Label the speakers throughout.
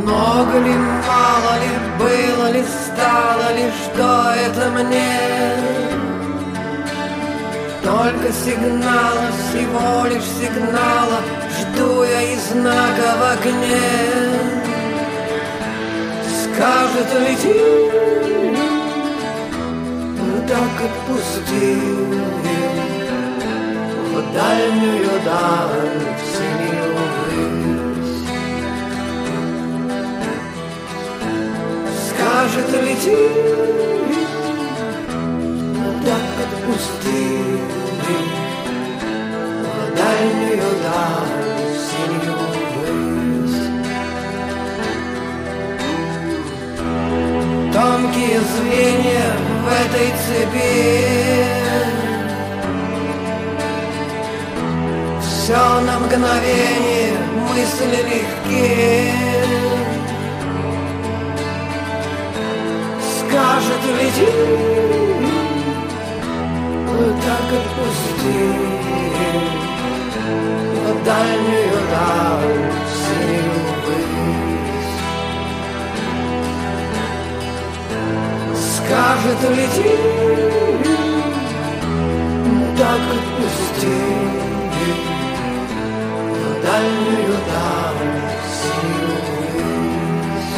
Speaker 1: Много ли, мало ли, было ли, стало ли, что это мне? Только сигнала, всего лишь сигнала, жду я и знака в окне. Скажет лети, так отпусти в дальнюю даль, в синюю высь. Скажет лети, так отпусти в дальнюю даль, в синюю высь. Тонкие звенья в этой цепи, все на мгновение, мысли легкие. Скажет лети, так отпусти в дальнюю даль, в синюю высь. Скажет лети, так отпусти в дальнюю даль, в синюю высь.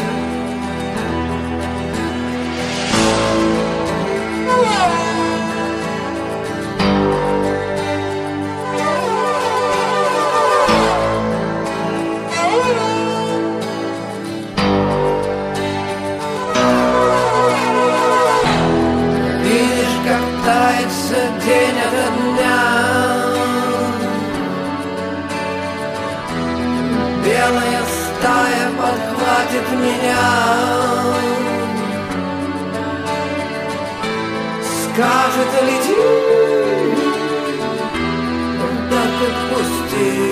Speaker 1: День ото дня белая стая подхватит меня, скажет лети, так отпусти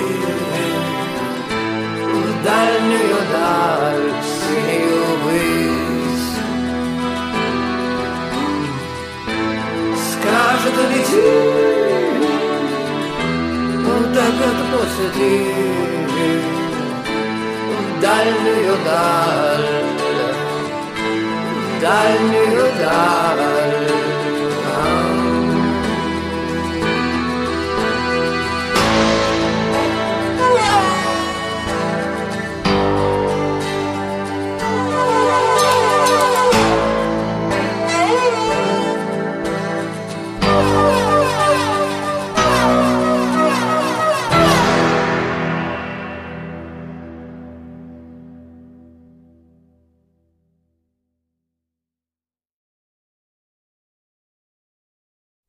Speaker 1: в дальнюю даль, в синюю высь. Скажет лети, так отпусти в дальнюю даль, в дальнюю даль.